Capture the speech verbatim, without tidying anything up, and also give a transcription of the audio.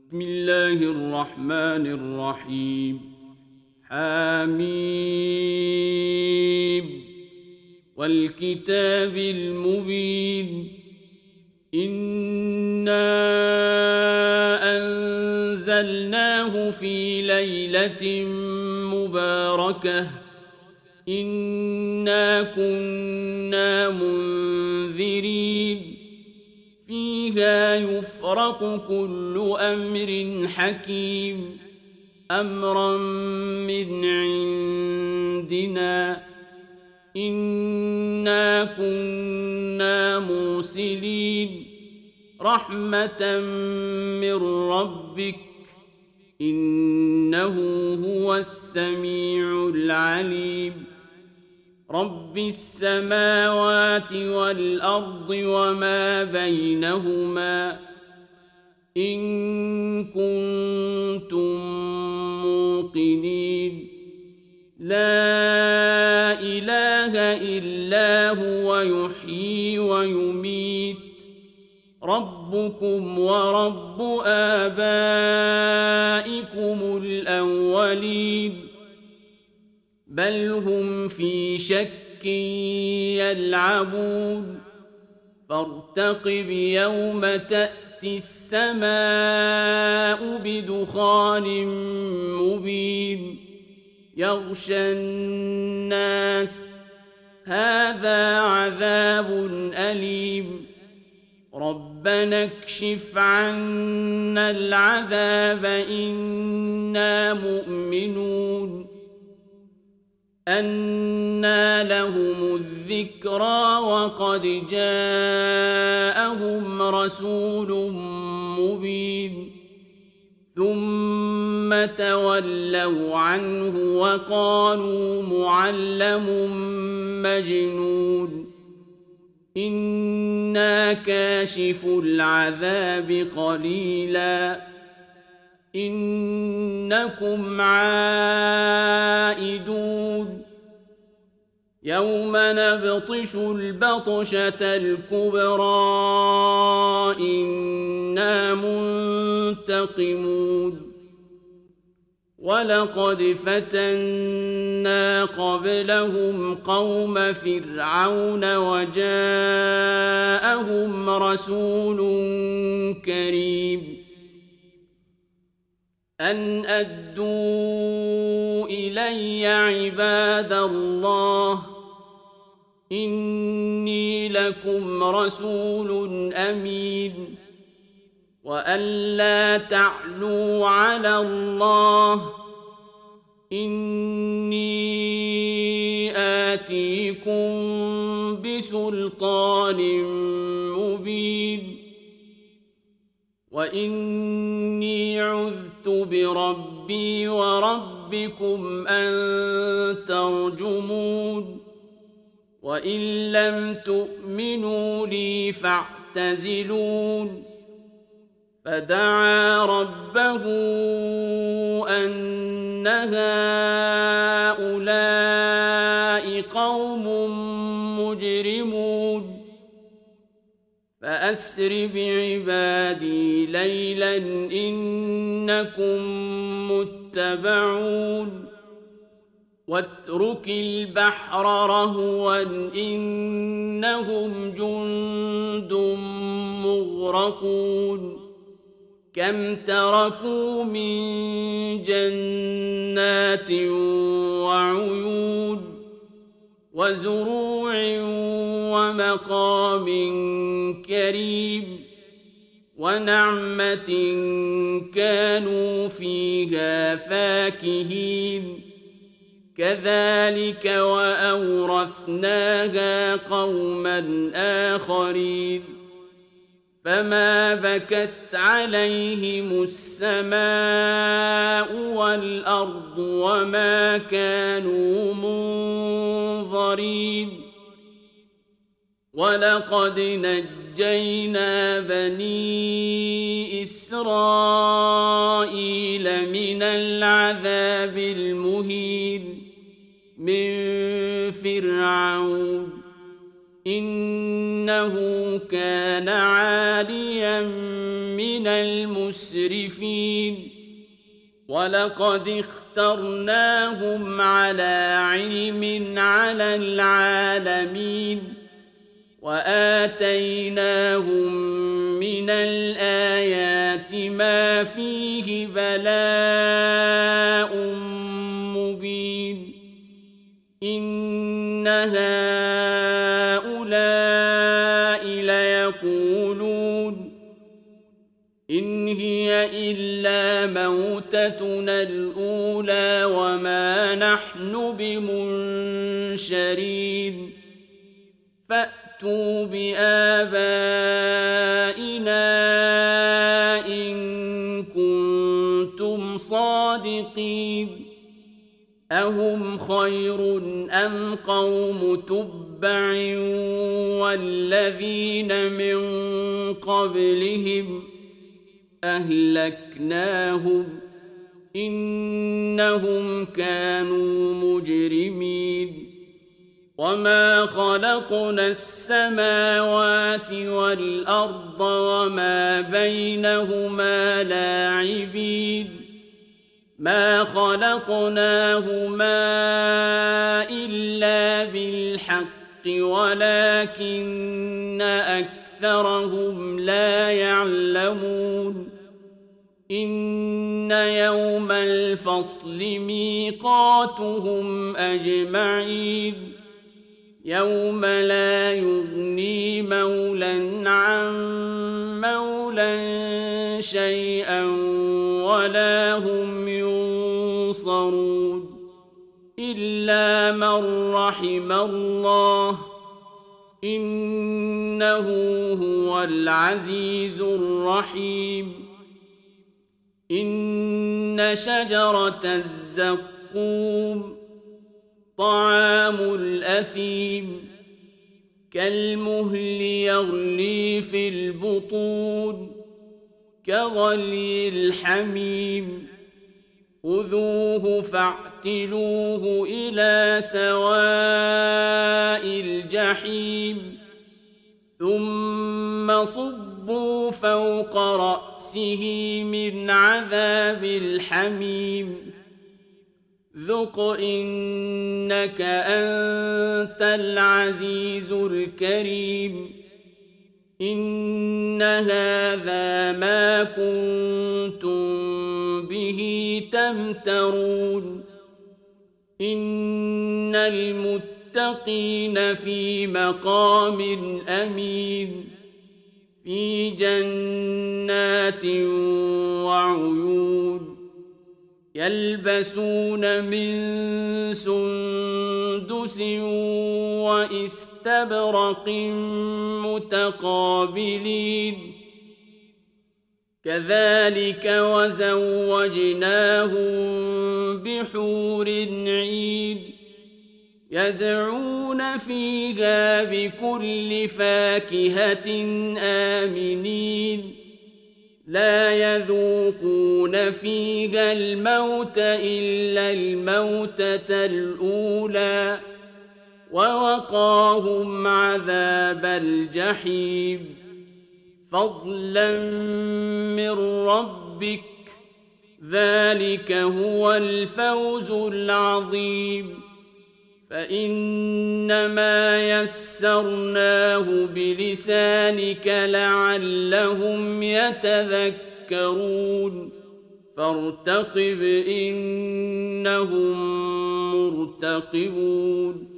بسم الله الرحمن الرحيم. حميم والكتاب المبين. إنا أنزلناه في ليلة مباركة إنا كنا منذرين فيها يفرق كل أمر حكيم أمرا من عندنا إنا كنا مرسلين رحمة من ربك إنه هو السميع العليم. رب السماوات والأرض وما بينهما إن كنتم موقنين. لا إله إلا هو يحيي ويميت ربكم ورب آبائكم الأولين بل هم في شك يلعبون فارتقب يوم تأتي السماء بدخان مبين يغشى الناس هذا عذاب أليم ربنا اكشف عنا العذاب إنا مؤمنون. أنى لهم الذكرى وقد جاءهم رسول مبين ثم تولوا عنه وقالوا معلم مجنون. إنا كاشف العذاب قليلا إنكم عائدون يوم نبطش البطشة الكبرى إنا منتقمون. ولقد فتنا قبلهم قوم فرعون وجاءهم رسول كريم أن أدوا إلي عباد الله إني لكم رسول أمين وأن لا تعلوا على الله إني آتيكم بسلطان مبين وإني عذت بربي وربكم أن ترجمون وإن لم تؤمنوا لي فاعتزلون. فدعا ربه أن هؤلاء قوم مجرمون فأسر بعبادي ليلا إنكم متبعون واترك البحر رهوا إنهم جند مغرقون. كم تركوا من جنات وعيون وزروع ومقام كريم ونعمة كانوا فيها فاكهين كذلك وأورثناها قوما آخرين. فما بكت عليهم السماء والأرض وما كانوا منظرين. ولقد نجينا بني إسرائيل من العذاب المهين من فرعون إنه كان عاليا من المسرفين سنين ولقد اخترناهم على علم على العالمين وآتيناهم من الآيات ما فيه بلاء مبين إن هؤلاء ليقولون إن هي إلا موتتنا الأولى وما نحن بمنشرين فأتوا بآبائنا إن كنتم صادقين أهم خير أم قوم تبع والذين من قبلهم أهلكناهم إنهم كانوا مجرمين وما خلقنا السماوات والأرض وما بينهما لاعبين ما خلقناهما إلا بالحق ولكن أكثرهم لا يعلمون إن يوم الفصل ميقاتهم أجمعين يوم لا يغني مولى عن مولى شيئا ولا هم ينصرون إلا من رحم الله إنه هو العزيز الرحيم إن شجرة الزقوم طعام الأثيم كالمهل يغلي في البطون كغلي الحميم خذوه فاعتلوه إلى سواء الجحيم ثم صبوا فوق رأسه من عذاب الحميم ذق إنك أنت العزيز الكريم إن هذا ما كنتم به تمترون إن المتقين في مقام أمين في جنات وعيون يلبسون من سندس واستبرق متقابلين كذلك وزوجناهم بحور عين يدعون فيها بكل فاكهة آمنين لا يذوقون فيها الموت إلا الموتة الأولى ووقاهم عذاب الجحيم فضلا من ربك ذلك هو الفوز العظيم فإنما يسرناه بلسانك لعلهم يتذكرون فارتقب إنهم مرتقبون